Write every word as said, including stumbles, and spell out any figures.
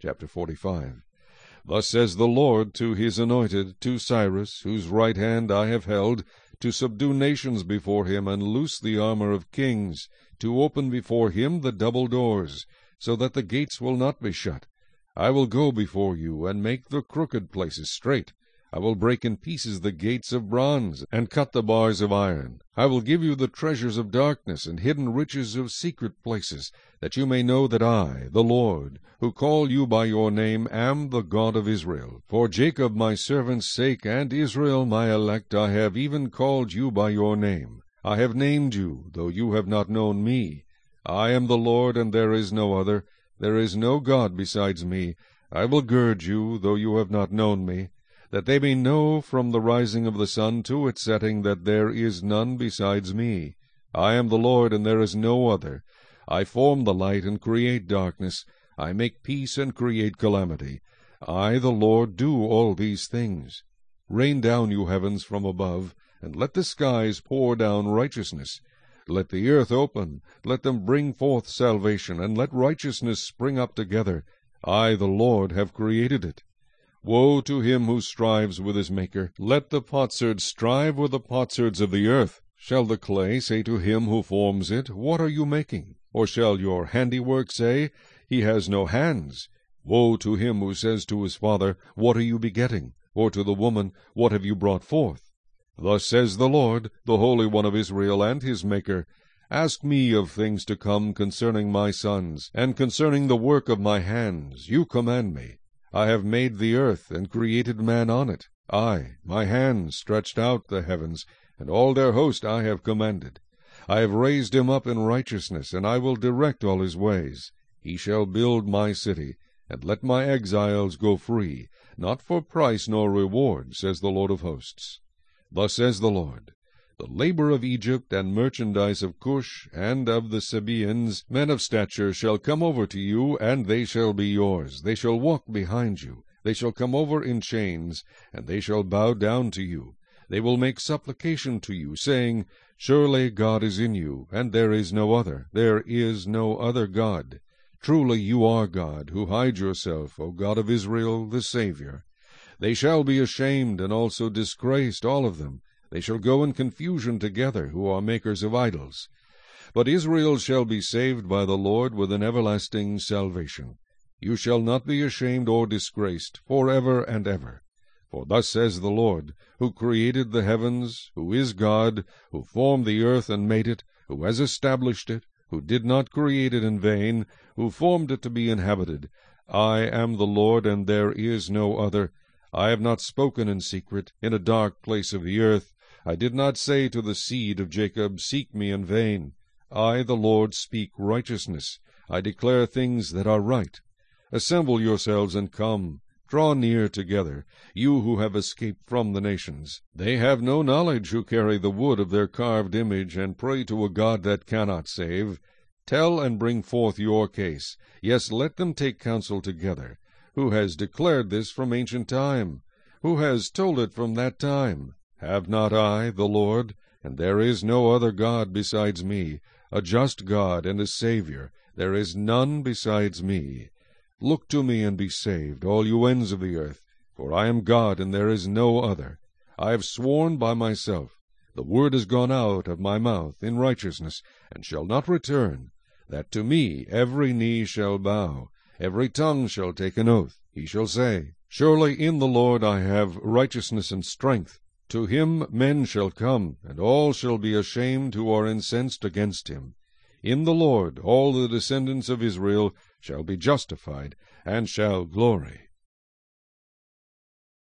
Chapter forty-five. Thus says the Lord to his anointed, to Cyrus, whose right hand I have held, to subdue nations before him, and loose the armor of kings, to open before him the double doors, so that the gates will not be shut. I will go before you, and make the crooked places straight. I will break in pieces the gates of bronze, and cut the bars of iron. I will give you the treasures of darkness, and hidden riches of secret places, that you may know that I, the Lord, who call you by your name, am the God of Israel. For Jacob my servant's sake, and Israel my elect, I have even called you by your name. I have named you, though you have not known me. I am the Lord, and there is no other. There is no God besides me. I will gird you, though you have not known me, that they may know from the rising of the sun to its setting that there is none besides me. I am the Lord, and there is no other. I form the light and create darkness. I make peace and create calamity. I, the Lord, do all these things. Rain down, you heavens, from above, and let the skies pour down righteousness. Let the earth open, let them bring forth salvation, and let righteousness spring up together. I, the Lord, have created it. Woe to him who strives with his Maker. Let the potsherd strive with the potsherds of the earth. Shall the clay say to him who forms it, What are you making? Or shall your handiwork say, He has no hands? Woe to him who says to his father, What are you begetting? Or to the woman, What have you brought forth? Thus says the Lord, the Holy One of Israel, and his Maker, Ask me of things to come concerning my sons, and concerning the work of my hands. You command me. I have made the earth, and created man on it. I, my hand, stretched out the heavens, and all their host I have commanded. I have raised him up in righteousness, and I will direct all his ways. He shall build my city, and let my exiles go free, not for price nor reward, says the Lord of hosts. Thus says the Lord, The labor of Egypt, and merchandise of Cush, and of the Sabaeans, men of stature, shall come over to you, and they shall be yours. They shall walk behind you. They shall come over in chains, and they shall bow down to you. They will make supplication to you, saying, Surely God is in you, and there is no other. There is no other God. Truly you are God, who hide yourself, O God of Israel, the Savior. They shall be ashamed, and also disgraced, all of them. They shall go in confusion together, who are makers of idols. But Israel shall be saved by the Lord with an everlasting salvation. You shall not be ashamed or disgraced, for ever and ever. For thus says the Lord, who created the heavens, who is God, who formed the earth and made it, who has established it, who did not create it in vain, who formed it to be inhabited. I am the Lord, and there is no other. I have not spoken in secret, in a dark place of the earth. I did not say to the seed of Jacob, Seek me in vain. I, the Lord, speak righteousness. I declare things that are right. Assemble yourselves and come. Draw near together, you who have escaped from the nations. They have no knowledge who carry the wood of their carved image, and pray to a God that cannot save. Tell and bring forth your case. Yes, let them take counsel together. Who has declared this from ancient time? Who has told it from that time? Have not I, the Lord? And there is no other God besides me, a just God and a Savior. There is none besides me. Look to me and be saved, all you ends of the earth, for I am God, and there is no other. I have sworn by myself. The word has gone out of my mouth in righteousness, and shall not return, that to me every knee shall bow, every tongue shall take an oath. He shall say, Surely in the Lord I have righteousness and strength. To him men shall come, and all shall be ashamed who are incensed against him. In the Lord all the descendants of Israel shall be justified, and shall glory.